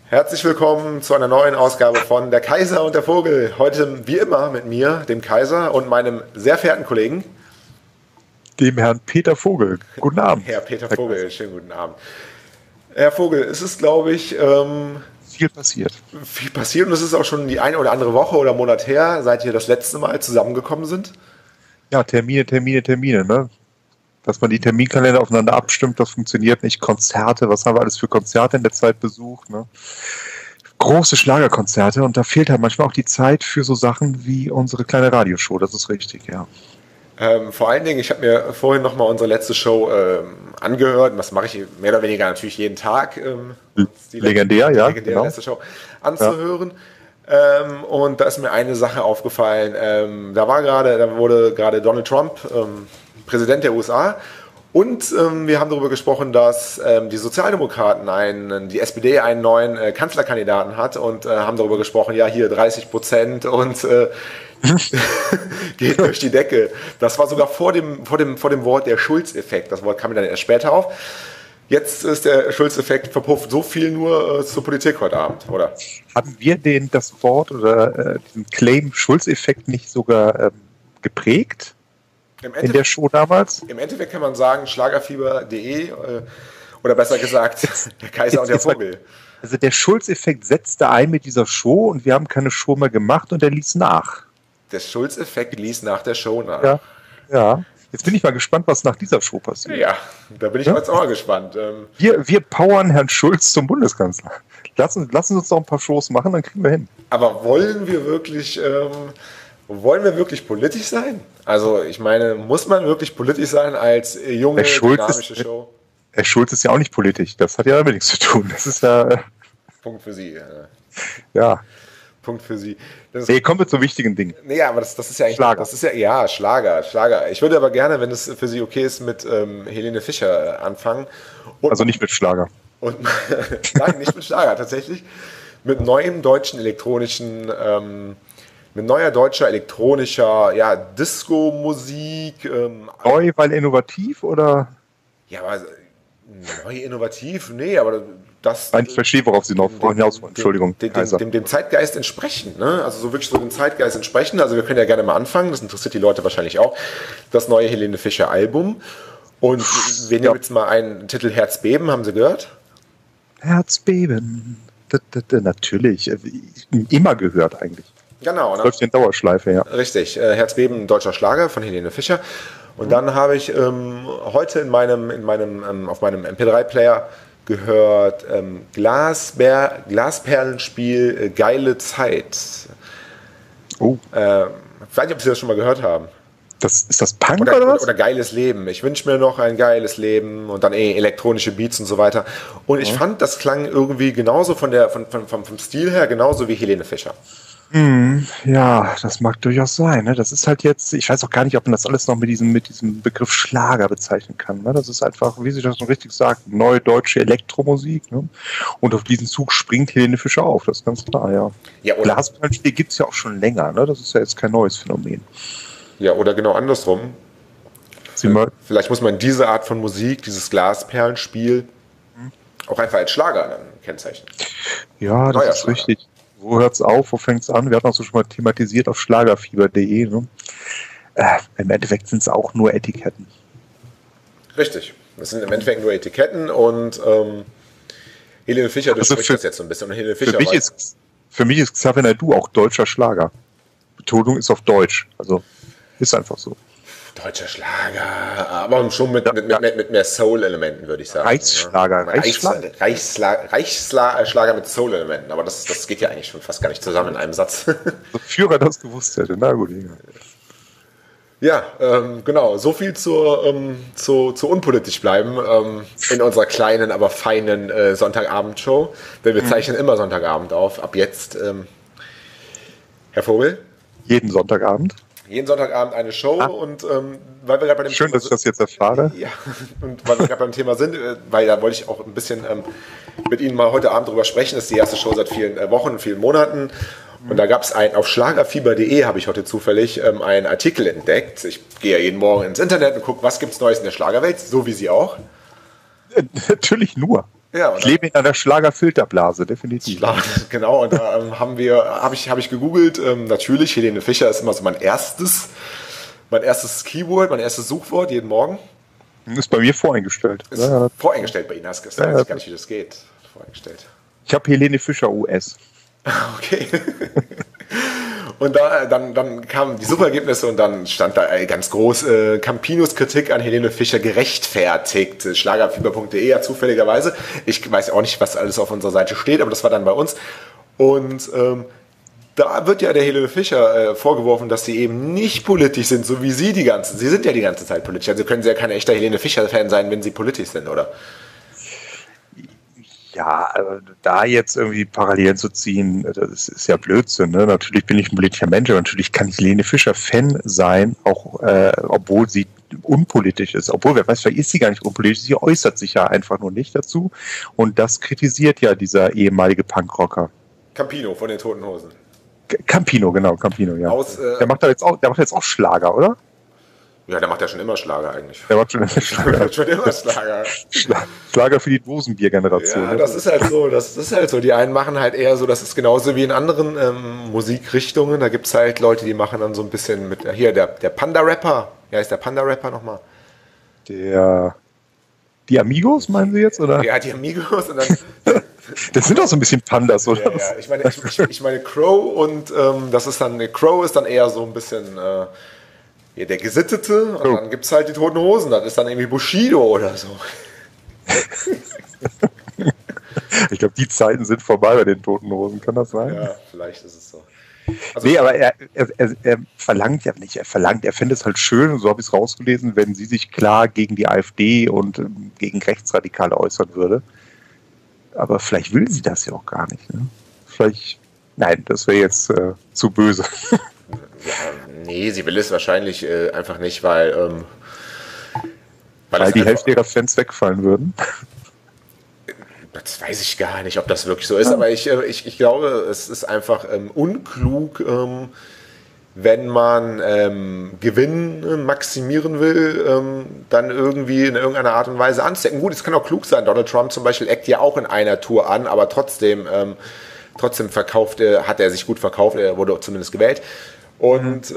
Herzlich willkommen zu einer neuen Ausgabe von Der Kaiser und der Vogel. Heute wie immer mit mir, dem Kaiser, und meinem sehr verehrten Kollegen, dem Herrn Peter Vogel. Guten Abend. Herr Peter Vogel, schönen guten Abend. Herr Vogel, es ist, glaube ich, viel passiert. Viel passiert, und es ist auch schon die eine oder andere Woche oder Monat her, seit wir das letzte Mal zusammengekommen sind. Ja, Termine, ne? Dass man die Terminkalender aufeinander abstimmt, das funktioniert nicht. Konzerte, was haben wir alles für Konzerte in der Zeit besucht, ne? Große Schlagerkonzerte, und da fehlt halt manchmal auch die Zeit für so Sachen wie unsere kleine Radioshow, das ist richtig, ja. Vor allen Dingen, ich habe mir vorhin nochmal unsere letzte Show angehört, und das mache ich mehr oder weniger natürlich jeden Tag. Legendär, ja. Legendäre genau. Letzte Show anzuhören. Ja. Und da ist mir eine Sache aufgefallen. Da wurde gerade Donald Trump Präsident der USA, und wir haben darüber gesprochen, dass die Sozialdemokraten, die SPD einen neuen Kanzlerkandidaten hat, und haben darüber gesprochen, ja, hier 30% und geht durch die Decke. Das war sogar vor dem Wort der Schulz-Effekt. Das Wort kam dann erst später auf. Jetzt ist der Schulz-Effekt verpufft. So viel nur zur Politik heute Abend, oder? Haben wir das Wort oder den Claim Schulz-Effekt nicht sogar geprägt? In der Show damals? Im Endeffekt kann man sagen, schlagerfieber.de oder besser gesagt, der Kaiser und der Vogel. Also der Schulz-Effekt setzte ein mit dieser Show, und wir haben keine Show mehr gemacht, und er ließ nach. Der Schulz-Effekt ließ nach der Show nach. Ja. Jetzt bin ich mal gespannt, was nach dieser Show passiert. Ja, da bin ich jetzt auch mal gespannt. Wir powern Herrn Schulz zum Bundeskanzler. Lassen uns noch ein paar Shows machen, dann kriegen wir hin. Aber wollen wir wirklich politisch sein? Also ich meine, muss man wirklich politisch sein als junge, dynamische Show? Herr Schulz ist ja auch nicht politisch. Das hat ja damit nichts zu tun. Das ist ja... Punkt für Sie. Ja. Punkt für Sie. Kommen wir zu wichtigen Dingen. Nee, aber das ist ja eigentlich... Schlager. Das ist ja Schlager. Ich würde aber gerne, wenn es für Sie okay ist, mit Helene Fischer anfangen. Also nicht mit Schlager. Nein, nicht mit Schlager, tatsächlich. Mit neuem deutschen elektronischen... mit neuer deutscher elektronischer Disco-Musik. Neu, weil innovativ, oder? Ja, aber neu innovativ? Nee, aber das... Nein, ich verstehe, worauf Sie noch hinaus wollen. Entschuldigung. Dem Zeitgeist entsprechend, ne? Also so wirklich so dem Zeitgeist entsprechend. Also wir können ja gerne mal anfangen, das interessiert die Leute wahrscheinlich auch. Das neue Helene Fischer Album. Und wir nehmen jetzt mal einen Titel Herzbeben, haben Sie gehört? Herzbeben. Natürlich. Immer gehört eigentlich. Genau. Das läuft in Dauerschleife, ja. Richtig. Herzbeben, deutscher Schlager von Helene Fischer. Und dann habe ich heute auf meinem MP3-Player gehört Glasperlenspiel Geile Zeit. Oh. Ich weiß nicht, ob Sie das schon mal gehört haben. Ist das Punk oder was? Oder Geiles Leben. Ich wünsche mir noch ein geiles Leben, und dann elektronische Beats und so weiter. Und ich fand, das klang irgendwie genauso vom Stil her, genauso wie Helene Fischer. Ja, das mag durchaus sein. Ne? Das ist halt jetzt, ich weiß auch gar nicht, ob man das alles noch mit diesem Begriff Schlager bezeichnen kann. Ne? Das ist einfach, wie Sie das schon richtig sagt, neue deutsche Elektromusik. Ne? Und auf diesen Zug springt Helene Fischer auf, das ist ganz klar, ja. Glasperlenspiel gibt es ja auch schon länger, ne? Das ist ja jetzt kein neues Phänomen. Ja, oder genau andersrum. Vielleicht muss man diese Art von Musik, dieses Glasperlenspiel, auch einfach als Schlager dann kennzeichnen. Ja, das ist richtig. Wo hört's auf, wo fängt's an? Wir hatten auch so schon mal thematisiert auf schlagerfieber.de. Ne? Im Endeffekt sind es auch nur Etiketten. Richtig. Das sind im Endeffekt nur Etiketten, und Helene Fischer durchspricht das jetzt so ein bisschen. Und Helene Fischer für mich ist Xavier Naidoo auch deutscher Schlager. Betonung ist auf Deutsch. Also ist einfach so. Deutscher Schlager, aber schon mit mehr Soul-Elementen, würde ich sagen. Reichsschlager. Reichsschlager mit Soul-Elementen, aber das geht ja eigentlich schon fast gar nicht zusammen in einem Satz. So Führer das gewusst hätte, na gut. Ja, genau, so viel zu unpolitisch bleiben in unserer kleinen, aber feinen Sonntagabendshow, denn wir zeichnen immer Sonntagabend auf, ab jetzt. Herr Vogel? Jeden Sonntagabend. Jeden Sonntagabend eine Show, und weil wir gerade bei dem Schön, Thema dass ich das jetzt erfahre. Ja, und weil wir gerade beim Thema sind, weil da wollte ich auch ein bisschen mit Ihnen mal heute Abend drüber sprechen. Das ist die erste Show seit vielen Wochen, vielen Monaten. Und da gab es auf schlagerfieber.de, habe ich heute zufällig einen Artikel entdeckt. Ich gehe ja jeden Morgen ins Internet und gucke, was gibt es Neues in der Schlagerwelt, so wie Sie auch. Natürlich nur. Ja, ich lebe in einer Schlagerfilterblase, definitiv. Genau, und da habe ich gegoogelt, natürlich, Helene Fischer ist immer so mein erstes Keyword, mein erstes Suchwort jeden Morgen. Ist bei mir voreingestellt. Ist voreingestellt bei Ihnen, das weiß ich gar nicht, wie das geht. Voreingestellt. Ich habe Helene Fischer US. Okay. Und dann kamen die Suchergebnisse und dann stand da ganz groß Campinos Kritik an Helene Fischer gerechtfertigt. Schlagerfieber.de ja zufälligerweise. Ich weiß auch nicht, was alles auf unserer Seite steht, aber das war dann bei uns. Und da wird ja der Helene Fischer vorgeworfen, dass sie eben nicht politisch sind, so wie Sie sind ja die ganze Zeit politisch. Also können Sie ja kein echter Helene Fischer-Fan sein, wenn Sie politisch sind, oder? Ja, also da jetzt irgendwie Parallelen zu ziehen, das ist ja Blödsinn. Ne? Natürlich bin ich ein politischer Mensch, aber natürlich kann ich Helene Fischer Fan sein, auch obwohl sie unpolitisch ist. Obwohl, wer weiß, vielleicht ist sie gar nicht unpolitisch, sie äußert sich ja einfach nur nicht dazu. Und das kritisiert ja dieser ehemalige Punkrocker. Campino von den Toten Hosen. Campino, genau, Campino, ja. Der macht jetzt auch Schlager, oder? Ja, der macht ja schon immer Schlager eigentlich. Der macht schon immer Schlager. Schlager für die Dosenbier-Generation. Ja, das ist halt so. Die einen machen halt eher so, das ist genauso wie in anderen Musikrichtungen. Da gibt es halt Leute, die machen dann so ein bisschen mit, hier, der Panda-Rapper. Ja, ist der Panda-Rapper nochmal? Die Amigos, meinen Sie jetzt, oder? Ja, die Amigos und dann... Das sind doch so ein bisschen Pandas, oder? Ja. Ich meine Crow und Crow ist dann eher so ein bisschen... der Gesittete und dann gibt es halt die Toten Hosen, das ist dann irgendwie Bushido oder so. Ich glaube, die Zeiten sind vorbei bei den Toten Hosen, kann das sein? Ja, vielleicht ist es so. Also nee, aber er verlangt ja nicht, er fände es halt schön, so habe ich es rausgelesen, wenn sie sich klar gegen die AfD und gegen Rechtsradikale äußern würde. Aber vielleicht will sie das ja auch gar nicht. Ne? Nein, das wäre jetzt zu böse. Ja, nee, sie will es wahrscheinlich einfach nicht, weil die Hälfte ihrer Fans wegfallen würden. Das weiß ich gar nicht, ob das wirklich so ist, aber ich glaube, es ist einfach unklug, wenn man Gewinn maximieren will, dann irgendwie in irgendeiner Art und Weise anzuecken. Gut, es kann auch klug sein. Donald Trump zum Beispiel eckt ja auch in einer Tour an, aber trotzdem hat er sich gut verkauft, er wurde zumindest gewählt. Und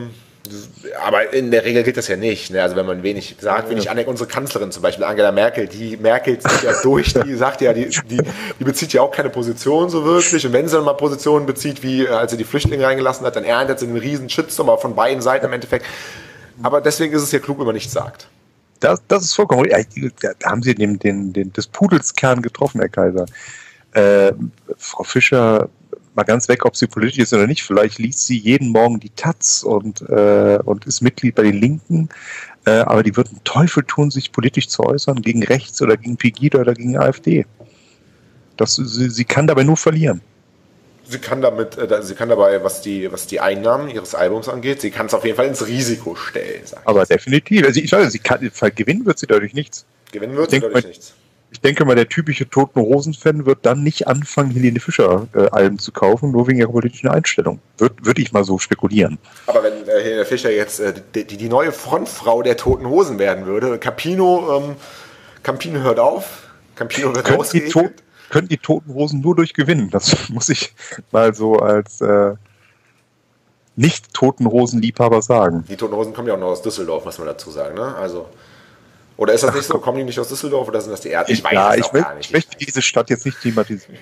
aber in der Regel gilt das ja nicht. Ne? Also wenn man wenig sagt, wenig aneckt, unsere Kanzlerin zum Beispiel, Angela Merkel, die merkelt sich ja durch, die sagt ja, die bezieht ja auch keine Position so wirklich. Und wenn sie dann mal Positionen bezieht, wie als sie die Flüchtlinge reingelassen hat, dann erntet sie einen riesen Shitstorm, aber von beiden Seiten im Endeffekt. Aber deswegen ist es ja klug, wenn man nichts sagt. Das ist vollkommen richtig. Da haben Sie des Pudels Kern getroffen, Herr Kaiser. Frau Fischer, mal ganz weg, ob sie politisch ist oder nicht, vielleicht liest sie jeden Morgen die Taz und ist Mitglied bei den Linken, aber die wird einen Teufel tun, sich politisch zu äußern, gegen rechts oder gegen Pegida oder gegen AfD. Sie kann dabei nur verlieren. Sie kann dabei, was die Einnahmen ihres Albums angeht, sie kann es auf jeden Fall ins Risiko stellen. Aber definitiv. Also gewinnen wird sie dadurch nichts. Gewinnen wird sie dadurch nichts. Ich denke mal, der typische Toten Hosen-Fan wird dann nicht anfangen, Helene Fischer-Alben zu kaufen, nur wegen ihrer politischen Einstellung. Würde ich mal so spekulieren. Aber wenn Helene Fischer jetzt die neue Frontfrau der Toten Hosen werden würde, Campino hört auf, Campino wird rausgegeben. Können die Toten Hosen nur durch gewinnen. Das muss ich mal so als nicht-Toten Hosen-Liebhaber sagen. Die Toten Hosen kommen ja auch noch aus Düsseldorf, muss man dazu sagen. Ne? Also... Oder ist das nicht so? Kommen die nicht aus Düsseldorf oder sind das die Ärzte? Ich weiß es auch gar nicht. Ich möchte diese Stadt jetzt nicht thematisieren.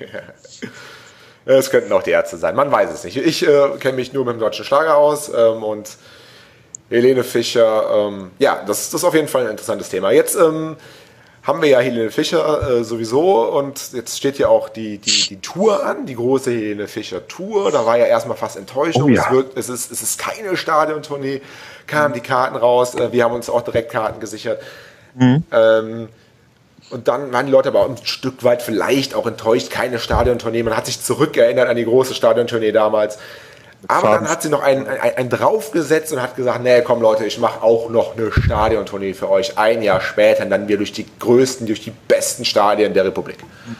Es könnten auch die Ärzte sein, man weiß es nicht. Ich kenne mich nur mit dem deutschen Schlager aus und Helene Fischer, das ist auf jeden Fall ein interessantes Thema. Jetzt haben wir ja Helene Fischer sowieso und jetzt steht ja auch die Tour an, die große Helene Fischer Tour. Da war ja erstmal fast Enttäuschung. Oh, ja. Es ist keine Stadiontournee, kamen die Karten raus, wir haben uns auch direkt Karten gesichert. Und dann waren die Leute aber ein Stück weit vielleicht auch enttäuscht, keine Stadiontournee. Man hat sich zurückerinnert an die große Stadiontournee damals. Aber dann hat sie noch einen draufgesetzt und hat gesagt, nee, komm Leute, ich mache auch noch eine Stadiontournee für euch. Ein Jahr später, und dann wir durch die besten Stadien der Republik.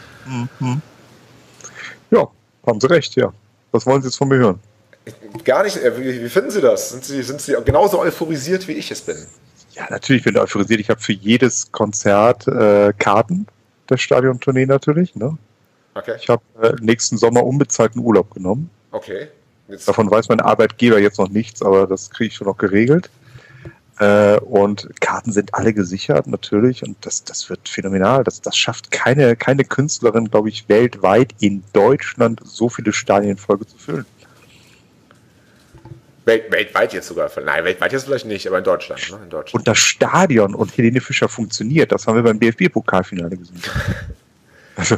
Ja, haben Sie recht, ja. Was wollen Sie jetzt von mir hören? Gar nicht. Wie finden Sie das? Sind Sie genauso euphorisiert, wie ich es bin? Ja, natürlich bin ich euphorisiert. Ich habe für jedes Konzert Karten. der Stadiontournee natürlich. Ne? Okay. Ich habe nächsten Sommer unbezahlten Urlaub genommen. Okay. Davon weiß mein Arbeitgeber jetzt noch nichts, aber das kriege ich schon noch geregelt. Und Karten sind alle gesichert, natürlich. Und das wird phänomenal. Das schafft keine Künstlerin, glaube ich, weltweit in Deutschland so viele Stadien in Folge zu füllen. Weltweit jetzt sogar. Nein, weltweit jetzt vielleicht nicht, aber in Deutschland. Ne? In Deutschland. Und das Stadion und Helene Fischer funktioniert. Das haben wir beim DFB-Pokalfinale gesehen. Also,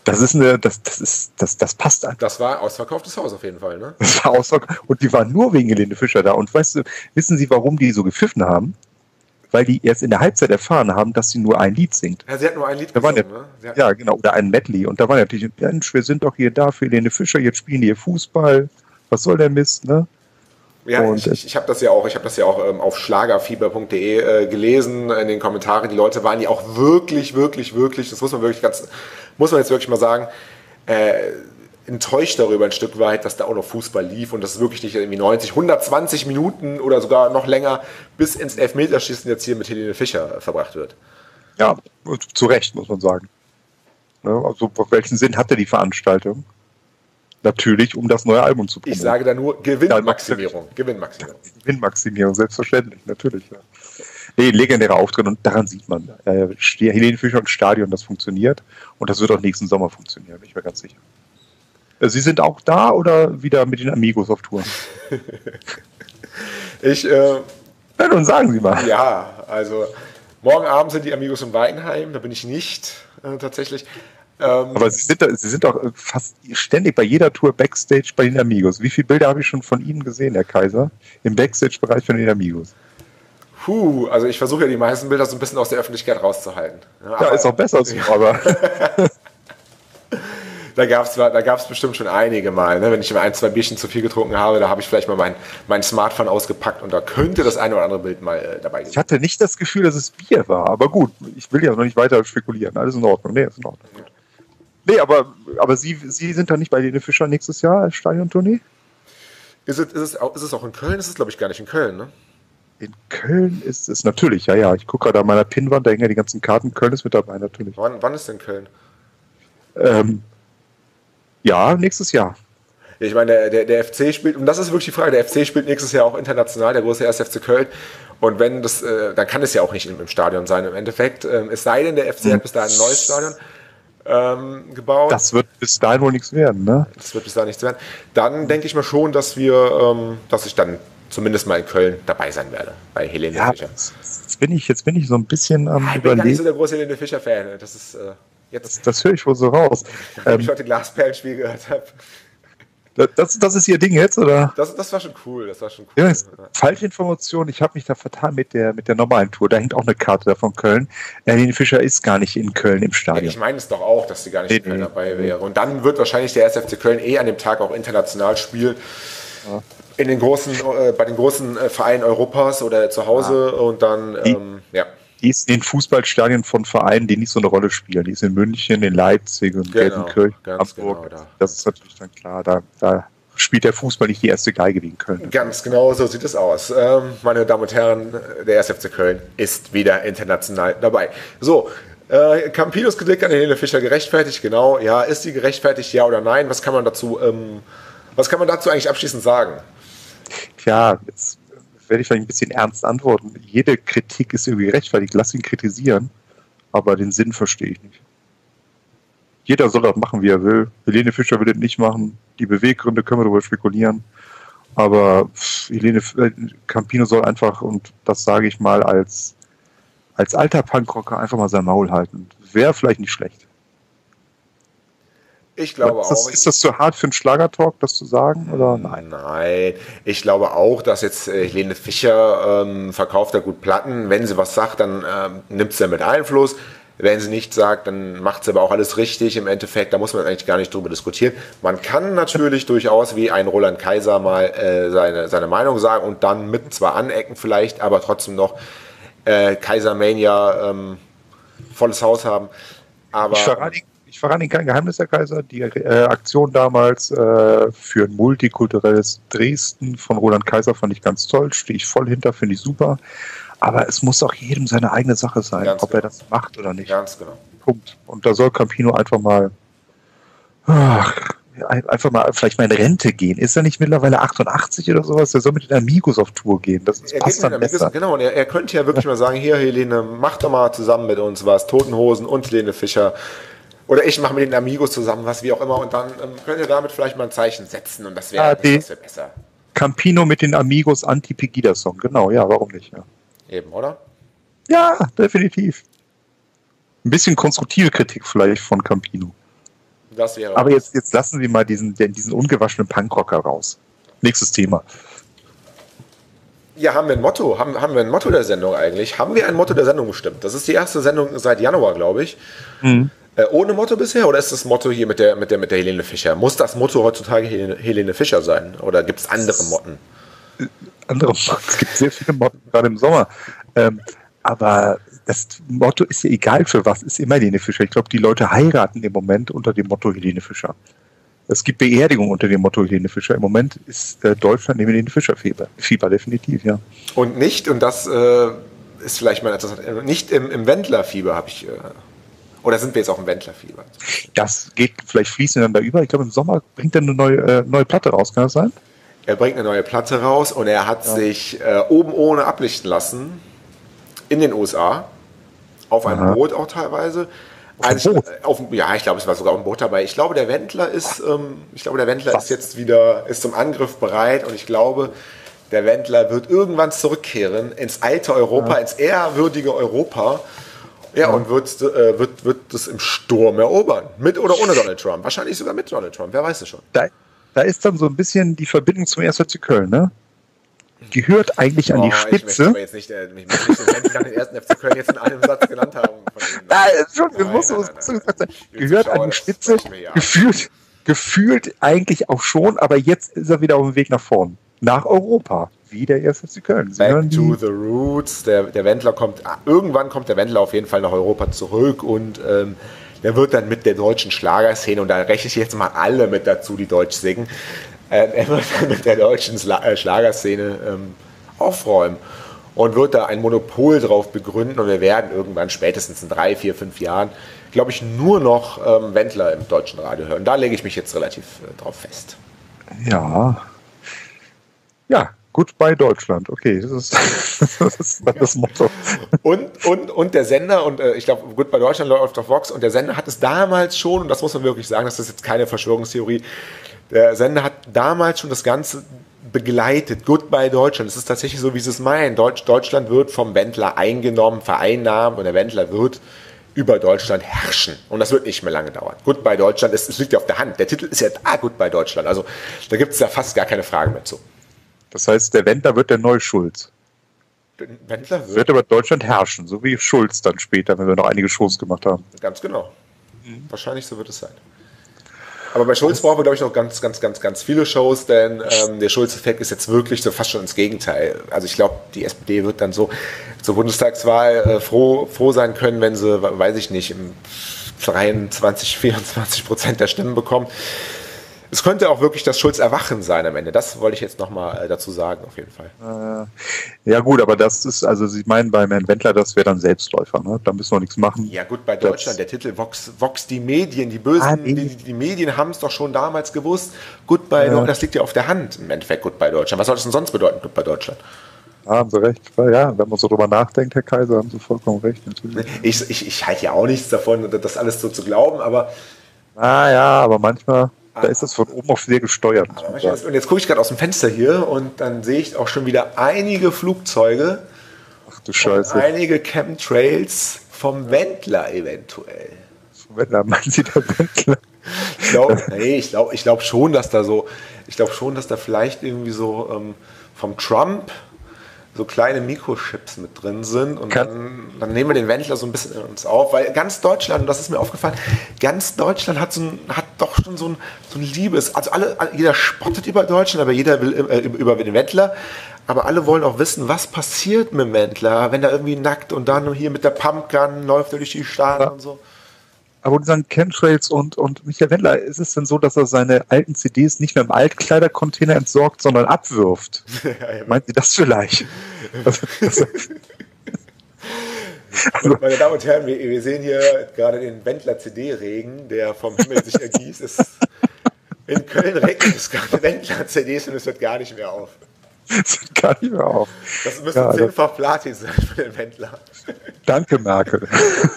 das passt einfach. Das war ausverkauftes Haus auf jeden Fall, ne? Das war ausverkauft. Und die waren nur wegen Helene Fischer da. Und wissen Sie, warum die so gepfiffen haben? Weil die erst in der Halbzeit erfahren haben, dass sie nur ein Lied singt. Ja, sie hat nur ein Lied gesungen, ne? Ja, genau. Oder ein Medley. Und da war natürlich, Mensch, wir sind doch hier da für Helene Fischer, jetzt spielen die hier Fußball. Was soll der Mist, ne? Ja, ich habe das ja auch, auf schlagerfieber.de gelesen in den Kommentaren. Die Leute waren ja auch wirklich, das muss man jetzt wirklich mal sagen, enttäuscht darüber ein Stück weit, dass da auch noch Fußball lief und dass es wirklich nicht irgendwie 120 Minuten oder sogar noch länger bis ins Elfmeterschießen jetzt hier mit Helene Fischer verbracht wird. Ja, zu Recht, muss man sagen. Also, welchen Sinn hatte die Veranstaltung? Natürlich, um das neue Album zu promoten. Ich sage da nur Gewinnmaximierung. Gewinnmaximierung, selbstverständlich, natürlich. Ja. Nee, legendärer Auftritt und daran sieht man, Helene Fischer und Stadion, das funktioniert und das wird auch nächsten Sommer funktionieren, bin ich mir ganz sicher. Sie sind auch da oder wieder mit den Amigos auf Tour? Na, nun sagen Sie mal. Ja, also morgen Abend sind die Amigos in Weidenheim, da bin ich nicht tatsächlich. Aber Sie sind doch fast ständig bei jeder Tour Backstage bei den Amigos. Wie viele Bilder habe ich schon von Ihnen gesehen, Herr Kaiser, im Backstage-Bereich von den Amigos? Also ich versuche ja die meisten Bilder so ein bisschen aus der Öffentlichkeit rauszuhalten. Ja, ist auch besser so, aber... Da gab es bestimmt schon einige Mal. Ne? Wenn ich mal 1-2 Bierchen zu viel getrunken habe, da habe ich vielleicht mal mein Smartphone ausgepackt und da könnte das eine oder andere Bild mal dabei sein. Ich hatte nicht das Gefühl, dass es Bier war, aber gut, ich will ja noch nicht weiter spekulieren. Alles in Ordnung. Nee, ist in Ordnung. Gut. Nee, aber Sie sind da nicht bei Helene Fischer nächstes Jahr als Stadiontournee? Ist es auch in Köln? Ist es, glaube ich, gar nicht in Köln, ne? In Köln ist es natürlich, ja. Ich gucke gerade an meiner Pinnwand, da hängen ja die ganzen Karten. Köln ist mit dabei, natürlich. Wann ist denn Köln? Ja, nächstes Jahr. Ich meine, der FC spielt, und das ist wirklich die Frage, der FC spielt nächstes Jahr auch international, der große 1. FC Köln. Und wenn das, dann kann es ja auch nicht im Stadion sein im Endeffekt. Es sei denn, der FC hat bis dahin ein neues Stadion gebaut. Das wird bis dahin wohl nichts werden, ne? Das wird bis dahin nichts werden. Dann denke ich mal schon, dass ich dann zumindest mal in Köln dabei sein werde, bei Helene Fischer. Jetzt bin ich so ein bisschen am Überlegen. Ich bin gar nicht so der große Helene Fischer-Fan. Das ist jetzt. Das höre ich wohl so raus. Nachdem ich heute Glasperlenspiel gehört habe. Das ist Ihr Ding jetzt, oder? Das war schon cool. Ja, falsche Information. Ich habe mich da vertan mit der normalen Tour. Da hängt auch eine Karte da von Köln. Helene Fischer ist gar nicht in Köln im Stadion. Ich meine es doch auch, dass sie gar nicht in Köln dabei wäre. Und dann wird wahrscheinlich der 1. FC Köln an dem Tag auch international spielen. Ja. Bei den großen Vereinen Europas oder zu Hause. Ja. Und dann, Die ist in den Fußballstadien von Vereinen, die nicht so eine Rolle spielen. Die ist in München, in Leipzig und Gelsenkirchen, Hamburg. Genau, das ist natürlich dann klar. Da spielt der Fußball nicht die erste Geige wie in Köln. Ganz genau, so sieht es aus. Meine Damen und Herren, der 1. FC Köln ist wieder international dabei. So, Campinos Kritik an Helene Fischer gerechtfertigt, genau. Ja, ist sie gerechtfertigt, ja oder nein? Was kann man dazu eigentlich abschließend sagen? Tja, jetzt werde ich vielleicht ein bisschen ernst antworten. Jede Kritik ist irgendwie gerechtfertigt. Lass ihn kritisieren, aber den Sinn verstehe ich nicht. Jeder soll das machen, wie er will. Helene Fischer will das nicht machen. Die Beweggründe können wir darüber spekulieren. Aber Campino soll einfach, und das sage ich mal als alter Punkrocker, einfach mal sein Maul halten. Wäre vielleicht nicht schlecht. Ich glaube auch. Ist das zu hart für einen Schlagertalk, das zu sagen? Oder nein? Nein. Ich glaube auch, dass jetzt Helene Fischer verkauft da gut Platten. Wenn sie was sagt, dann nimmt sie mit Einfluss. Wenn sie nichts sagt, dann macht sie aber auch alles richtig im Endeffekt. Da muss man eigentlich gar nicht drüber diskutieren. Man kann natürlich durchaus wie ein Roland Kaiser mal seine Meinung sagen und dann mit zwar anecken vielleicht, aber trotzdem noch Kaisermania volles Haus haben. Aber Ich verrate Ihnen kein Geheimnis, Herr Kaiser. Die Aktion damals für ein multikulturelles Dresden von Roland Kaiser fand ich ganz toll. Stehe ich voll hinter, finde ich super. Aber es muss auch jedem seine eigene Sache sein, ob er das macht oder nicht. Ganz genau. Punkt. Und da soll Campino einfach mal vielleicht mal in Rente gehen. Ist er nicht mittlerweile 88 oder sowas? Der soll mit den Amigos auf Tour gehen. Das passt dann besser. Genau, und er könnte ja wirklich mal sagen, hier Helene, mach doch mal zusammen mit uns was, Toten Hosen und Helene Fischer. Oder ich mache mit den Amigos zusammen was, wie auch immer. Und dann könnt ihr damit vielleicht mal ein Zeichen setzen und das wäre besser. Campino mit den Amigos Anti-Pegida-Song. Genau, ja, warum nicht? Ja. Eben, oder? Ja, definitiv. Ein bisschen konstruktive Kritik vielleicht von Campino. Das wäre aber jetzt lassen wir mal diesen ungewaschenen Punkrocker raus. Nächstes Thema. Ja, haben wir ein Motto? Haben wir ein Motto der Sendung eigentlich? Haben wir ein Motto der Sendung bestimmt? Das ist die erste Sendung seit Januar, glaube ich. Mhm. Ohne Motto bisher? Oder ist das Motto hier mit der Helene Fischer? Muss das Motto heutzutage Helene Fischer sein? Oder gibt es andere Motten? Es gibt sehr viele Motten, gerade im Sommer. Aber das Motto ist ja egal für was, ist immer Helene Fischer. Ich glaube, die Leute heiraten im Moment unter dem Motto Helene Fischer. Es gibt Beerdigungen unter dem Motto Helene Fischer. Im Moment ist Deutschland neben Helene Fischer Fieber, definitiv, ja. Und nicht, und das ist vielleicht mal interessant, nicht im Wendler-Fieber habe ich... Oder sind wir jetzt auch im Wendler-Fieber? Das geht vielleicht fließend ineinander über. Ich glaube, im Sommer bringt er eine neue Platte raus, kann das sein? Er bringt eine neue Platte raus und er hat sich oben ohne ablichten lassen in den USA. Auf einem Boot auch teilweise. Ich glaube, es war sogar ein Boot dabei. Ich glaube, der Wendler ist jetzt wieder zum Angriff bereit und ich glaube, der Wendler wird irgendwann zurückkehren ins alte Europa, ins ehrwürdige Europa. Ja, und wird das im Sturm erobern. Mit oder ohne Donald Trump. Wahrscheinlich sogar mit Donald Trump. Wer weiß es schon. Da ist dann so ein bisschen die Verbindung zum 1. FC Köln, ne? Gehört eigentlich an die Spitze. Ich möchte aber jetzt nicht den 1. FC Köln jetzt in einem Satz genannt haben. Entschuldigung, das muss so gesagt sein. Gehört an die Spitze. Gefühlt eigentlich auch schon, aber jetzt ist er wieder auf dem Weg nach vorn. Nach Europa. Wie der 1. FC Köln. Back to the roots. Der Wendler irgendwann kommt der Wendler auf jeden Fall nach Europa zurück und der wird dann mit der deutschen Schlagerszene, und da rechne ich jetzt mal alle mit dazu, die Deutsch singen, er wird dann mit der deutschen Schlagerszene aufräumen und wird da ein Monopol drauf begründen und wir werden irgendwann spätestens in 3, 4, 5 Jahren, glaube ich, nur noch Wendler im deutschen Radio hören. Da lege ich mich jetzt relativ drauf fest. Ja, Goodbye Deutschland. Okay, das ist das Motto. Und der Sender, und ich glaube, Goodbye Deutschland läuft auf Vox, und der Sender hat es damals schon, und das muss man wirklich sagen, das ist jetzt keine Verschwörungstheorie, der Sender hat damals schon das Ganze begleitet. Goodbye Deutschland. Es ist tatsächlich so, wie sie es meinen. Deutschland wird vom Wendler eingenommen, vereinnahmt, und der Wendler wird über Deutschland herrschen. Und das wird nicht mehr lange dauern. Goodbye Deutschland, es liegt ja auf der Hand. Der Titel ist ja Goodbye Deutschland. Also da gibt es ja fast gar keine Fragen mehr zu. Das heißt, der Wendler wird der neue Schulz. Der Wendler wird über Deutschland herrschen, so wie Schulz dann später, wenn wir noch einige Shows gemacht haben. Ganz genau. Wahrscheinlich so wird es sein. Aber bei Schulz brauchen wir, glaube ich, noch ganz viele Shows, denn der Schulz-Effekt ist jetzt wirklich so fast schon ins Gegenteil. Also ich glaube, die SPD wird dann so zur Bundestagswahl froh sein können, wenn sie, weiß ich nicht, 23-24% der Stimmen bekommen. Es könnte auch wirklich das Schulz-Erwachen sein am Ende. Das wollte ich jetzt nochmal dazu sagen, auf jeden Fall. Ja gut, aber das ist, also Sie meinen beim Herrn Wendler, das wäre dann Selbstläufer, ne? Da müssen wir nichts machen. Ja gut, bei Deutschland, der Titel Vox die Medien, die Bösen, die Medien haben es doch schon damals gewusst. Goodbye Deutschland, das liegt ja auf der Hand im Endeffekt, Goodbye Deutschland. Was soll das denn sonst bedeuten, Goodbye Deutschland? Haben Sie recht. Ja, wenn man so drüber nachdenkt, Herr Kaiser, haben Sie vollkommen recht. Natürlich. Ich halte ja auch nichts davon, das alles so zu glauben, aber... aber manchmal... Da ist das von oben auf sehr gesteuert. Und jetzt gucke ich gerade aus dem Fenster hier und dann sehe ich auch schon wieder einige Flugzeuge. Ach du Scheiße. Und einige Chemtrails vom Wendler eventuell. Vom Wendler, meinen Sie der Wendler? Ich glaube schon, dass da vielleicht irgendwie so vom Trump so kleine Mikrochips mit drin sind und dann nehmen wir den Wendler so ein bisschen in uns auf, weil ganz Deutschland, und das ist mir aufgefallen, ganz Deutschland hat doch schon so ein Liebes, also jeder spottet über Deutschland, aber jeder will über den Wendler, aber alle wollen auch wissen, was passiert mit dem Wendler, wenn er irgendwie nackt und dann hier mit der Pumpgun läuft er durch die Staaten und so. Aber die sagen Chemtrails und Michael Wendler, ist es denn so, dass er seine alten CDs nicht mehr im Altkleidercontainer entsorgt, sondern abwirft? Meint ihr das vielleicht? Also, Meine Damen und Herren, wir sehen hier gerade den Wendler-CD-Regen, der vom Himmel sich ergießt. In Köln regnet es gerade Wendler-CDs und es hört gar nicht mehr auf. das hört gar nicht mehr auf. Das müsste Ja, 10-fach Platin sein für den Wendler. Danke, Merkel.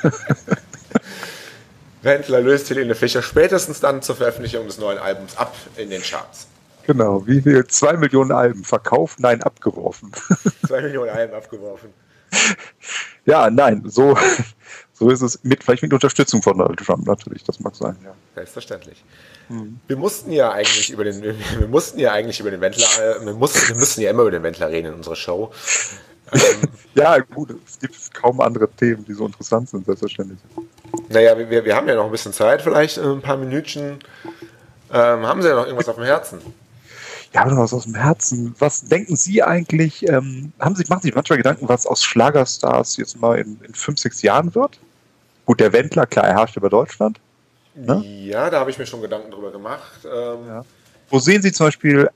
Wendler löst Helene Fischer spätestens dann zur Veröffentlichung des neuen Albums ab in den Charts. Genau, wie viel? 2 Millionen Alben verkauft, nein, abgeworfen. 2 Millionen Alben abgeworfen. Ja, nein, so ist es, vielleicht mit Unterstützung von Donald Trump natürlich, das mag sein, ja. Selbstverständlich. Wir müssten ja eigentlich über den Wendler, wir müssen ja immer über den Wendler reden in unserer Show. Ja, gut, es gibt kaum andere Themen, die so interessant sind, selbstverständlich. Naja, wir haben ja noch ein bisschen Zeit, vielleicht ein paar Minütchen. Haben Sie ja noch irgendwas auf dem Herzen? Ja, aber noch was aus dem Herzen. Was denken Sie eigentlich, machen Sie manchmal Gedanken, was aus Schlagerstars jetzt mal in 5, 6 Jahren wird? Gut, der Wendler, klar, er herrscht über Deutschland. Ne? Ja, da habe ich mir schon Gedanken drüber gemacht. Ja. Wo sehen Sie zum Beispiel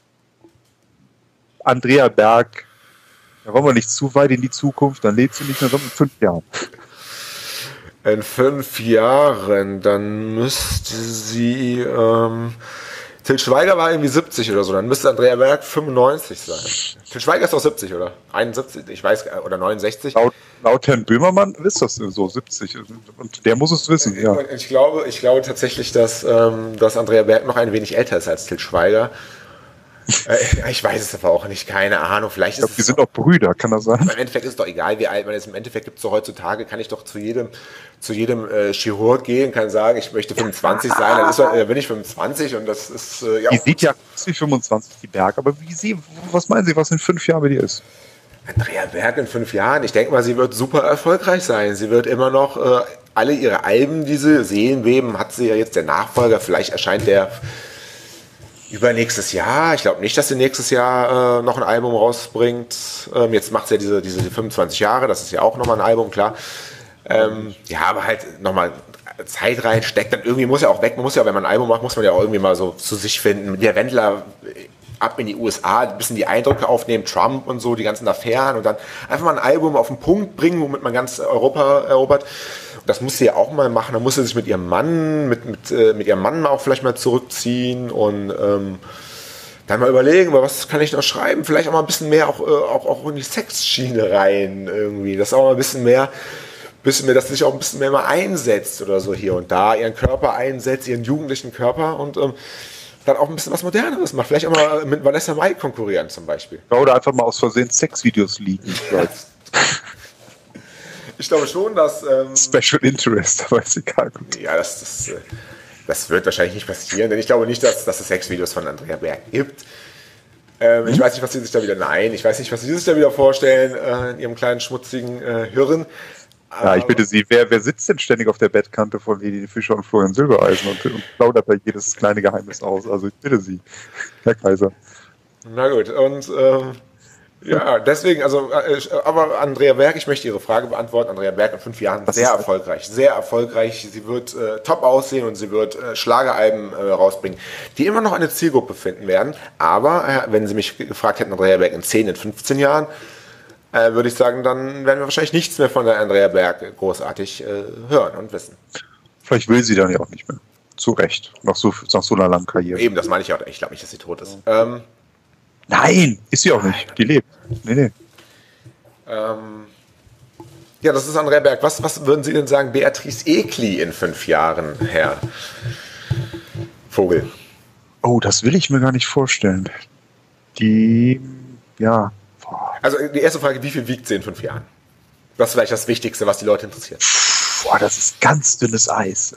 Andrea Berg? Da wollen wir nicht zu weit in die Zukunft, dann lebt sie nicht mehr, sondern in 5 Jahren. In 5 Jahren, dann müsste sie... Til Schweiger war irgendwie 70 oder so, dann müsste Andrea Berg 95 sein. Til Schweiger ist doch 70, oder? 71, ich weiß, oder 69. Laut Herrn Böhmermann ist das so, 70. Und der muss es wissen, ja. Ich glaube tatsächlich, dass Andrea Berg noch ein wenig älter ist als Til Schweiger. Ich weiß es aber auch nicht, keine Ahnung. Vielleicht ist die sind doch Brüder, kann das sein? Im Endeffekt ist es doch egal, wie alt man ist. Im Endeffekt gibt es so heutzutage, kann ich doch zu jedem Chirurg gehen, kann sagen, ich möchte 25 sein, dann bin ich 25 und das ist ja. Die sieht ja aus wie 25, die Berg, aber was meinen Sie, was in 5 Jahren bei dir ist? Andrea Berg in 5 Jahren, ich denke mal, sie wird super erfolgreich sein. Sie wird immer noch alle ihre Alben, diese Seelenbeben, hat sie ja jetzt der Nachfolger, vielleicht erscheint der übernächstes Jahr. Ich glaube nicht, dass sie nächstes Jahr noch ein Album rausbringt. Jetzt macht sie ja diese 25 Jahre, das ist ja auch nochmal ein Album, klar. Ja, aber halt nochmal Zeit reinsteckt, dann irgendwie muss ja auch weg. Man muss ja, wenn man ein Album macht, muss man ja auch irgendwie mal so zu sich finden. Der Wendler ab in die USA, ein bisschen die Eindrücke aufnehmen, Trump und so, die ganzen Affären und dann einfach mal ein Album auf den Punkt bringen, womit man ganz Europa erobert. Das muss sie ja auch mal machen. Dann muss sie sich mit ihrem Mann, mit ihrem Mann auch vielleicht mal zurückziehen und dann mal überlegen, was kann ich noch schreiben? Vielleicht auch mal ein bisschen mehr auch in die Sexschiene rein irgendwie. Das auch mal ein bisschen mehr, dass sie sich auch ein bisschen mehr mal einsetzt oder so hier und da, ihren Körper einsetzt, ihren jugendlichen Körper und dann auch ein bisschen was Moderneres macht. Vielleicht auch mal mit Vanessa Mai konkurrieren zum Beispiel. Ja, oder einfach mal aus Versehen Sexvideos liegen. Ich glaube schon, dass... Special Interest, aber ist egal. Ja, das wird wahrscheinlich nicht passieren, denn ich glaube nicht, dass es Sexvideos von Andrea Berg gibt. Ich weiß nicht, was sie sich da wieder vorstellen in ihrem kleinen, schmutzigen Hirn. Ja, ich bitte Sie, wer sitzt denn ständig auf der Bettkante von Helene Fischer und Florian Silbereisen und plaudert da jedes kleine Geheimnis aus? Also ich bitte Sie, Herr Kaiser. Na gut, und ja, deswegen, aber Andrea Berg, ich möchte Ihre Frage beantworten. Andrea Berg in 5 Jahren sehr erfolgreich. Sie wird top aussehen und sie wird Schlageralben rausbringen, die immer noch eine Zielgruppe finden werden. Aber wenn Sie mich gefragt hätten, Andrea Berg in 10, in 15 Jahren, würde ich sagen, dann werden wir wahrscheinlich nichts mehr von der Andrea Berg großartig hören und wissen. Vielleicht will sie dann ja auch nicht mehr. Zu Recht. Nach so einer langen Karriere. Eben, das meine ich auch. Ich glaube nicht, dass sie tot ist. Nein, ist sie auch nicht. Die lebt. Nee. Ja, das ist Andrea Berg. Was würden Sie denn sagen, Beatrice Egli in 5 Jahren, Herr Vogel? Oh, das will ich mir gar nicht vorstellen. Also die erste Frage, wie viel wiegt sie in 5 Jahren? Das ist vielleicht das Wichtigste, was die Leute interessiert. Boah, das ist ganz dünnes Eis.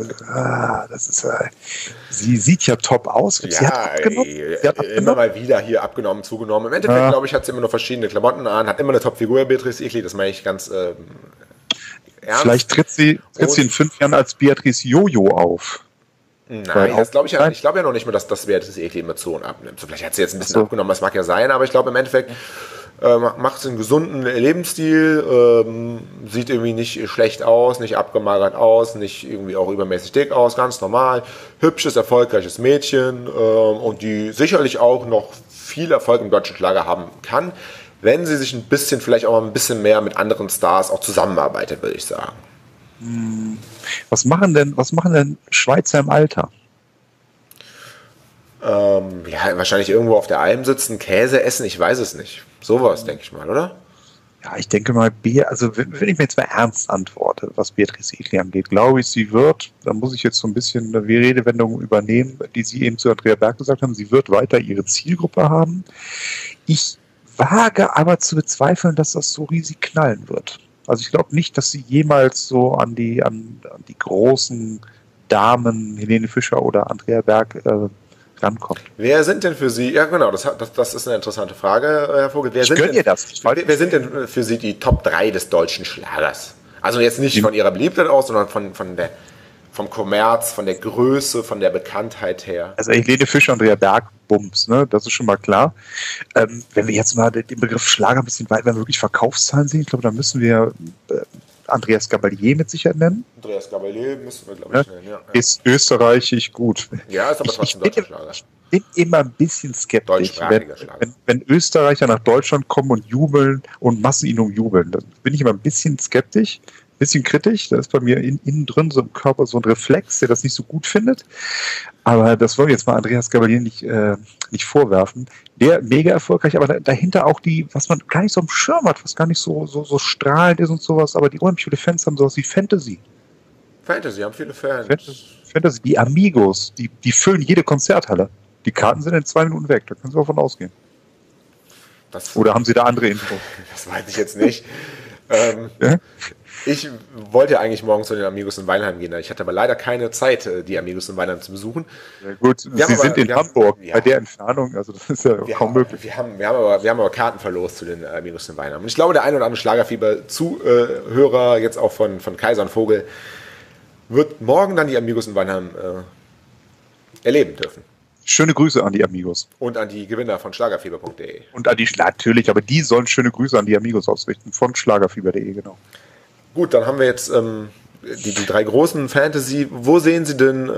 Sie sieht ja top aus. Sie hat abgenommen. Immer mal wieder hier abgenommen, zugenommen. Im Endeffekt, glaube ich, hat sie immer nur verschiedene Klamotten an, hat immer eine Top-Figur, Beatrice Egli, das meine ich ganz ernst. Vielleicht tritt sie in 5 Jahren als Beatrice Jojo auf. Nein, das glaube ich ja. Ich glaube ja noch nicht mehr, dass Beatrice Egli immer zu und abnimmt. Vielleicht hat sie jetzt ein bisschen abgenommen, das mag ja sein, aber ich glaube im Endeffekt macht sie einen gesunden Lebensstil, sieht irgendwie nicht schlecht aus, nicht abgemagert aus, nicht irgendwie auch übermäßig dick aus, ganz normal, hübsches, erfolgreiches Mädchen und die sicherlich auch noch viel Erfolg im deutschen Schlager haben kann, wenn sie sich ein bisschen, vielleicht auch mal ein bisschen mehr mit anderen Stars auch zusammenarbeitet, würde ich sagen. Was machen denn Schweizer im Alter? Ja, wahrscheinlich irgendwo auf der Alm sitzen, Käse essen, ich weiß es nicht. Sowas, denke ich mal, oder? Ja, ich denke mal, also wenn ich mir jetzt mal ernst antworte, was Beatrice Egli angeht, glaube ich, sie wird, da muss ich jetzt so ein bisschen eine Redewendung übernehmen, die Sie eben zu Andrea Berg gesagt haben, sie wird weiter ihre Zielgruppe haben. Ich wage aber zu bezweifeln, dass das so riesig knallen wird. Also ich glaube nicht, dass sie jemals so an die großen Damen, Helene Fischer oder Andrea Berg, rankommt. Wer sind denn für Sie, ja genau, das ist eine interessante Frage, Herr Vogel. Wer sind denn für Sie die Top 3 des deutschen Schlagers? Also jetzt nicht von Ihrer Beliebtheit aus, sondern vom Kommerz, von der Größe, von der Bekanntheit her. Also Helene Fischer, Andrea Berg, Bums, ne? Das ist schon mal klar. Wenn wir jetzt mal den Begriff Schlager ein bisschen weiter, wenn wir wirklich Verkaufszahlen sehen, ich glaube, dann müssen wir Andreas Gabalier mit Sicherheit nennen. Andreas Gabalier müssen wir, glaube ich, nennen, ja. Ist österreichisch gut. Ja, ist aber trotzdem deutscher Schlager. Ich bin immer ein bisschen skeptisch, Schlager. wenn Österreicher nach Deutschland kommen und jubeln und Massen ihn umjubeln. Da bin ich immer ein bisschen skeptisch, ein bisschen kritisch. Da ist bei mir innen drin so im Körper so ein Reflex, der das nicht so gut findet. Aber das wollen wir jetzt mal Andreas Gabalier nicht vorwerfen. Der mega erfolgreich, aber dahinter auch die, was man gar nicht so am Schirm hat, was gar nicht so strahlend ist und sowas, aber die unheimlich viele Fans haben sowas wie Fantasy. Fantasy haben viele Fans. Fantasy, die Amigos, die füllen jede Konzerthalle. Die Karten sind in 2 Minuten weg, da können Sie davon ausgehen. Oder haben Sie da andere Infos? Das weiß ich jetzt nicht. Ja? Ich wollte ja eigentlich morgen zu den Amigos in Weinheim gehen. Ich hatte aber leider keine Zeit, die Amigos in Weinheim zu besuchen. Ja, gut, Sie sind in Hamburg, bei der Entfernung, also das ist ja kaum möglich. Wir haben aber Karten verlost zu den Amigos in Weinheim. Und ich glaube, der ein oder andere Schlagerfieber-Zuhörer, jetzt auch von Kaiser und Vogel, wird morgen dann die Amigos in Weinheim erleben dürfen. Schöne Grüße an die Amigos. Und an die Gewinner von schlagerfieber.de. Und an die, natürlich, aber die sollen schöne Grüße an die Amigos ausrichten, von schlagerfieber.de, genau. Gut, dann haben wir jetzt die 3 großen Fantasy. Wo sehen Sie denn,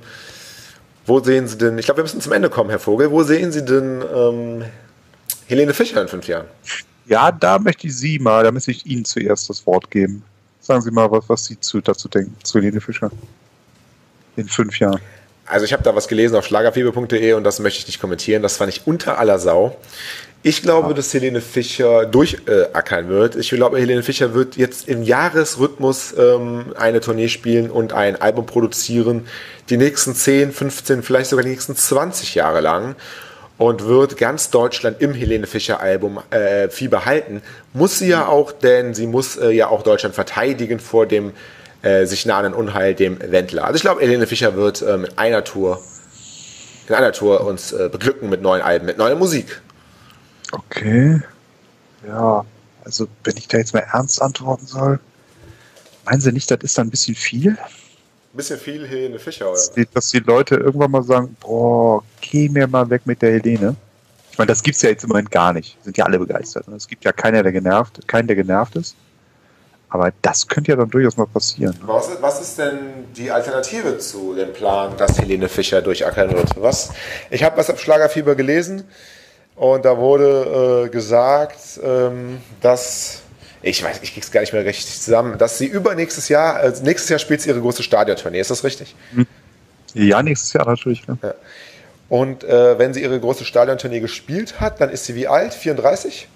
ich glaube, wir müssen zum Ende kommen, Herr Vogel. Wo sehen Sie denn Helene Fischer in 5 Jahren? Ja, da möchte ich Ihnen zuerst das Wort geben. Sagen Sie mal, was Sie dazu denken, zu Helene Fischer in 5 Jahren. Also ich habe da was gelesen auf schlagerfieber.de und das möchte ich nicht kommentieren. Das fand ich unter aller Sau. Ich glaube, dass Helene Fischer durchackern wird. Ich glaube, Helene Fischer wird jetzt im Jahresrhythmus eine Tournee spielen und ein Album produzieren, die nächsten 10, 15, vielleicht sogar die nächsten 20 Jahre lang und wird ganz Deutschland im Helene Fischer Album Fieber halten. Muss sie ja auch, denn sie muss ja auch Deutschland verteidigen vor dem sich nahenden Unheil, dem Wendler. Also ich glaube, Helene Fischer wird in einer Tour uns beglücken mit neuen Alben, mit neuer Musik. Okay. Ja, also wenn ich da jetzt mal ernst antworten soll, meinen Sie nicht, das ist dann ein bisschen viel? Ein bisschen viel Helene Fischer, oder? Dass die Leute irgendwann mal sagen, boah, geh mir mal weg mit der Helene. Ich meine, das gibt's ja jetzt im Moment gar nicht. Sind ja alle begeistert. Es gibt ja keinen, der genervt ist. Aber das könnte ja dann durchaus mal passieren. Was ist denn die Alternative zu dem Plan, dass Helene Fischer durchackern wird? Ich habe was auf Schlagerfieber gelesen und da wurde gesagt, dass, ich krieg's gar nicht mehr richtig zusammen, dass sie nächstes Jahr spielt sie ihre große Stadiontournee. Ist das richtig? Ja, nächstes Jahr natürlich. Ja. Und wenn sie ihre große Stadiontournee gespielt hat, dann ist sie wie alt? 34?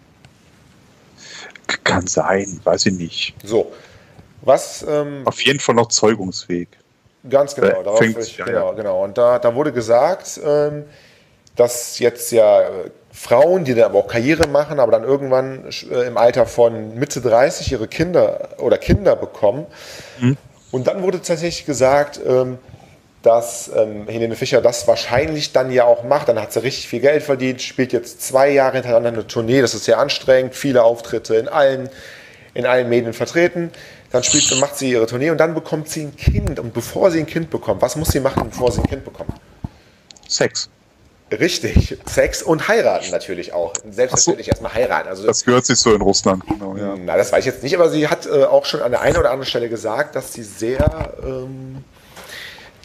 Kann sein, weiß ich nicht. So, auf jeden Fall noch zeugungsfähig. Ganz genau, genau. Und da wurde gesagt, dass jetzt ja Frauen, die dann aber auch Karriere machen, aber dann irgendwann im Alter von Mitte 30 ihre Kinder bekommen. Und dann wurde tatsächlich gesagt, dass Helene Fischer das wahrscheinlich dann ja auch macht. Dann hat sie richtig viel Geld verdient, spielt jetzt 2 Jahre hintereinander eine Tournee. Das ist sehr anstrengend, viele Auftritte in allen Medien vertreten. Dann macht sie ihre Tournee und dann bekommt sie ein Kind. Und bevor sie ein Kind bekommt, was muss sie machen, bevor sie ein Kind bekommt? Sex. Richtig, Sex und heiraten natürlich auch. Selbstverständlich erstmal heiraten. Also das gehört sich so in Russland, genau. Ja. Na, das weiß ich jetzt nicht, aber sie hat auch schon an der einen oder anderen Stelle gesagt, dass sie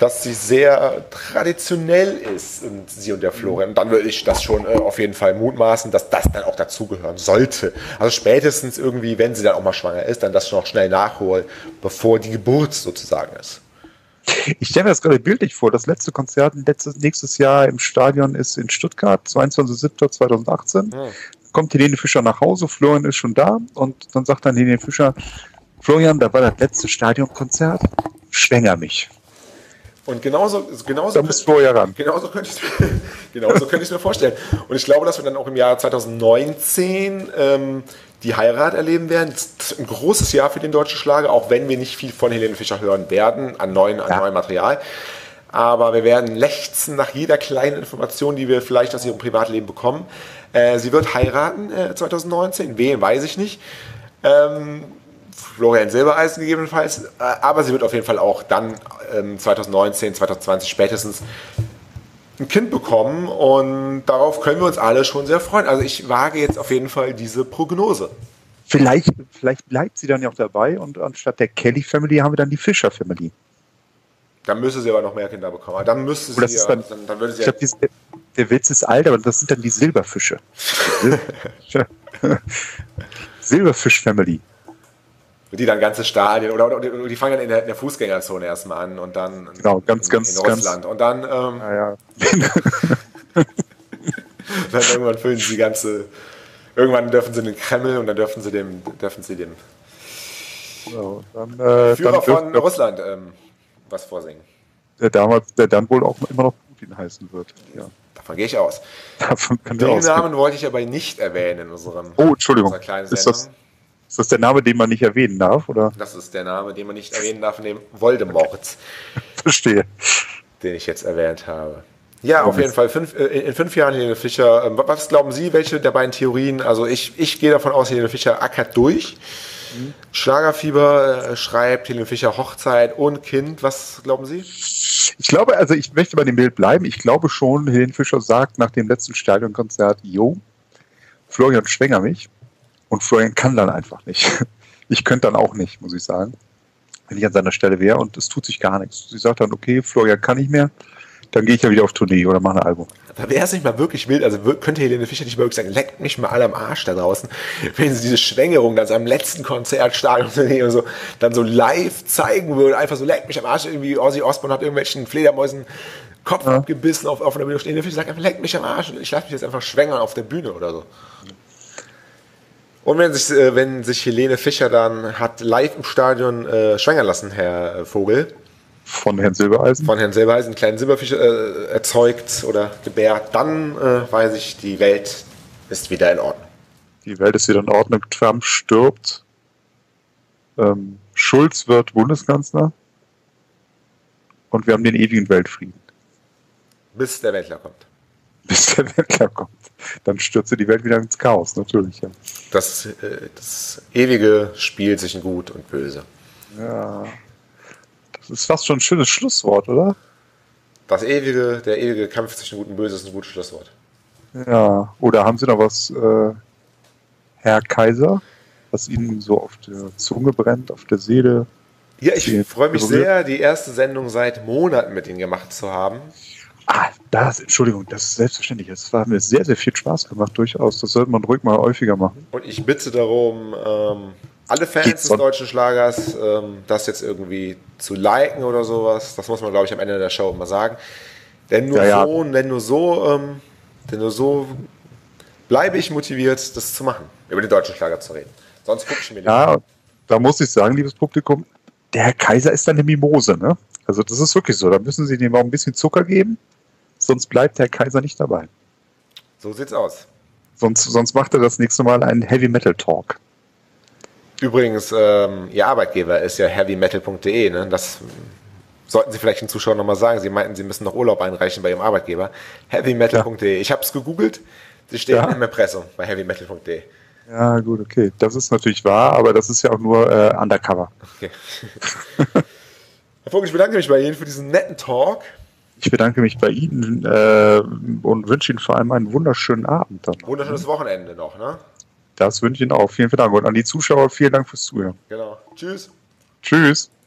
dass sie sehr traditionell ist, und sie und der Florian. Dann würde ich das schon auf jeden Fall mutmaßen, dass das dann auch dazugehören sollte. Also spätestens irgendwie, wenn sie dann auch mal schwanger ist, dann das schon noch schnell nachholen, bevor die Geburt sozusagen ist. Ich stelle mir das gerade bildlich vor. Das letzte Konzert nächstes Jahr im Stadion ist in Stuttgart, 22.07.2018. Kommt Helene Fischer nach Hause, Florian ist schon da und dann sagt dann Helene Fischer, Florian, da war das letzte Stadionkonzert, schwänger mich. Und genauso da muss Florian ran. Genauso könnte ich es mir vorstellen. Und ich glaube, dass wir dann auch im Jahr 2019 die Heirat erleben werden. Das ist ein großes Jahr für den deutschen Schlager, auch wenn wir nicht viel von Helene Fischer hören werden, an neuem Material. Aber wir werden lechzen nach jeder kleinen Information, die wir vielleicht aus ihrem Privatleben bekommen. Sie wird heiraten 2019, wen weiß ich nicht. Florian Silbereisen gegebenenfalls, aber sie wird auf jeden Fall auch dann 2019, 2020 spätestens ein Kind bekommen und darauf können wir uns alle schon sehr freuen. Also ich wage jetzt auf jeden Fall diese Prognose. Vielleicht bleibt sie dann ja auch dabei und anstatt der Kelly Family haben wir dann die Fischer Family. Dann müsste sie aber noch mehr Kinder bekommen. Dann müsste sie dann würde sie. Ich glaube, der Witz ist alt, aber das sind dann die Silberfische. Silberfisch Family. Die dann ganze Stadien oder die fangen dann in der Fußgängerzone erstmal an und dann genau, ganz in Russland. Und dann, dann irgendwann füllen sie die ganze. Irgendwann dürfen sie den Kreml und dann dürfen sie dem genau, Führer von Russland was vorsingen. Der dann wohl auch immer noch Putin heißen wird. Ja. Davon gehe ich aus. Den Namen wollte ich aber nicht erwähnen in Entschuldigung. Unserer kleinen Sendung. Ist das der Name, den man nicht erwähnen darf? Oder? Das ist der Name, den man nicht erwähnen darf, in dem Voldemort. Verstehe. Den ich jetzt erwähnt habe. Ja, auf jeden Fall. In 5 Jahren Helene Fischer. Was glauben Sie, welche der beiden Theorien? Also ich gehe davon aus, Helene Fischer ackert durch. Schlagerfieber schreibt Helene Fischer Hochzeit und Kind. Was glauben Sie? Ich glaube, also ich möchte bei dem Bild bleiben. Ich glaube schon, Helene Fischer sagt nach dem letzten Stadionkonzert, Florian schwänger mich. Und Florian kann dann einfach nicht. Ich könnte dann auch nicht, muss ich sagen, wenn ich an seiner Stelle wäre. Und es tut sich gar nichts. Sie sagt dann, okay, Florian kann nicht mehr. Dann gehe ich ja wieder auf Tournee oder mache ein Album. Aber wäre es nicht mal wirklich wild, also könnte Helene Fischer nicht mal wirklich sagen, leckt mich mal alle am Arsch da draußen, wenn sie diese Schwängerung dann so am letzten Konzertstadion und so, dann so live zeigen würde, einfach so leckt mich am Arsch, irgendwie Ozzy Osbourne hat irgendwelchen Fledermäusen Kopf abgebissen auf einer Bühne stehen. Helene Fischer sagt einfach, leckt mich am Arsch, ich lasse mich jetzt einfach schwängern auf der Bühne oder so. Und wenn sich Helene Fischer dann hat live im Stadion schwängern lassen, Herr Vogel, von Herrn Silbereisen, einen kleinen Silberfisch erzeugt oder gebärt, dann weiß ich, die Welt ist wieder in Ordnung. Die Welt ist wieder in Ordnung. Trump stirbt. Schulz wird Bundeskanzler. Und wir haben den ewigen Weltfrieden. Bis der Wendler kommt. Bis der Wendler kommt. Dann stürzt die Welt wieder ins Chaos, natürlich. Ja. Das ewige Spiel zwischen Gut und Böse. Ja. Das ist fast schon ein schönes Schlusswort, oder? Der ewige Kampf zwischen Gut und Böse ist ein gutes Schlusswort. Ja. Oder haben Sie noch was, Herr Kaiser, was Ihnen so auf der Zunge brennt, auf der Seele? Ja, ich freue mich sehr, die erste Sendung seit Monaten mit Ihnen gemacht zu haben. Entschuldigung, das ist selbstverständlich. Es hat mir sehr, sehr viel Spaß gemacht, durchaus. Das sollte man ruhig mal häufiger machen. Und ich bitte darum, alle Fans des deutschen Schlagers, das jetzt irgendwie zu liken oder sowas. Das muss man, glaube ich, am Ende der Show immer sagen. Denn nur so bleibe ich motiviert, das zu machen, über den deutschen Schlager zu reden. Sonst gucke ich mir nicht. Ja, da muss ich sagen, liebes Publikum, der Herr Kaiser ist dann eine Mimose, ne? Also das ist wirklich so. Da müssen Sie dem auch ein bisschen Zucker geben, sonst bleibt der Kaiser nicht dabei. So sieht's aus. Sonst macht er das nächste Mal einen Heavy Metal Talk. Übrigens, Ihr Arbeitgeber ist ja heavymetal.de, ne? Das sollten Sie vielleicht den Zuschauern nochmal sagen. Sie meinten, Sie müssen noch Urlaub einreichen bei Ihrem Arbeitgeber. heavymetal.de. Ja. Ich habe es gegoogelt. Sie stehen im Impressum bei heavymetal.de. Ja, gut, okay. Das ist natürlich wahr, aber das ist ja auch nur undercover. Okay. Herr Vogel, ich bedanke mich bei Ihnen für diesen netten Talk. Ich bedanke mich bei Ihnen und wünsche Ihnen vor allem einen wunderschönen Abend. Wunderschönes Wochenende noch, ne? Das wünsche ich Ihnen auch. Vielen Dank. Und an die Zuschauer, vielen Dank fürs Zuhören. Genau. Tschüss. Tschüss.